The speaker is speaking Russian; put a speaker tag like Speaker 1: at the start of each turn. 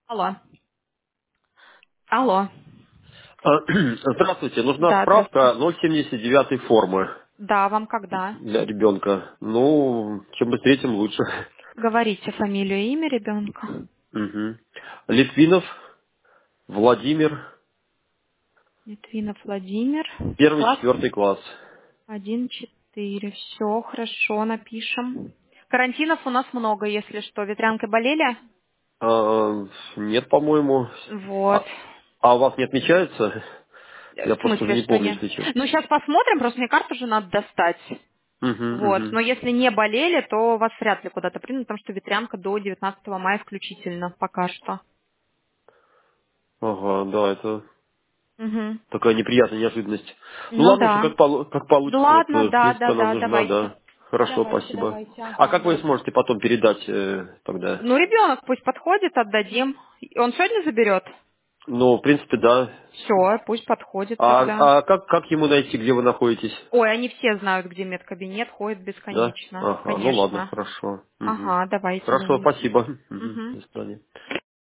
Speaker 1: Алло. Алло.
Speaker 2: Здравствуйте, нужна
Speaker 1: Да, здравствуйте.
Speaker 2: справка 079 формы
Speaker 1: Да, вам когда?
Speaker 2: для ребенка. Ну, чем быстрее, тем лучше.
Speaker 1: Говорите фамилию и имя ребенка.
Speaker 2: Мгм. Литвинов Владимир,
Speaker 1: Литвинов Владимир.
Speaker 2: первый,
Speaker 1: Класс
Speaker 2: четвертый класс.
Speaker 1: 1-4. Все, хорошо, напишем. Карантинов у нас много, если что. Ветрянкой болели?
Speaker 2: Нет, по-моему.
Speaker 1: Вот.
Speaker 2: А, а у вас не отмечается? Я
Speaker 1: В
Speaker 2: просто уже
Speaker 1: смысле,
Speaker 2: не
Speaker 1: что
Speaker 2: помню,
Speaker 1: нет?
Speaker 2: если честно.
Speaker 1: Ну, сейчас посмотрим, просто мне карту же надо достать.
Speaker 2: Мгм,
Speaker 1: Вот.
Speaker 2: мгм.
Speaker 1: Но если не болели, то вас вряд ли куда-то примут, потому что ветрянка до 19 мая включительно пока что.
Speaker 2: Ага, да, это
Speaker 1: Угу.
Speaker 2: такая неприятная неожиданность. Ну
Speaker 1: Ну
Speaker 2: ладно, что
Speaker 1: да.
Speaker 2: как
Speaker 1: Ну
Speaker 2: получится, вот,
Speaker 1: ладно,
Speaker 2: в
Speaker 1: да,
Speaker 2: принципе,
Speaker 1: да,
Speaker 2: она
Speaker 1: да,
Speaker 2: нужна,
Speaker 1: давайте.
Speaker 2: да. Хорошо,
Speaker 1: Давайте,
Speaker 2: спасибо.
Speaker 1: давайте,
Speaker 2: А
Speaker 1: ага,
Speaker 2: как вы
Speaker 1: да.
Speaker 2: сможете потом передать тогда?
Speaker 1: Ну, ребенок пусть подходит, отдадим. Он сегодня заберет?
Speaker 2: Ну, в принципе, да.
Speaker 1: Все, пусть подходит тогда.
Speaker 2: А как ему найти, где вы находитесь?
Speaker 1: Ой, они все знают, где медкабинет, ходит
Speaker 2: Да?
Speaker 1: бесконечно.
Speaker 2: Ага, ну ладно,
Speaker 1: Конечно.
Speaker 2: хорошо. Мгм.
Speaker 1: Ага, давайте,
Speaker 2: Хорошо,
Speaker 1: давайте.
Speaker 2: спасибо. Мгм.
Speaker 1: Угу.
Speaker 2: До свидания.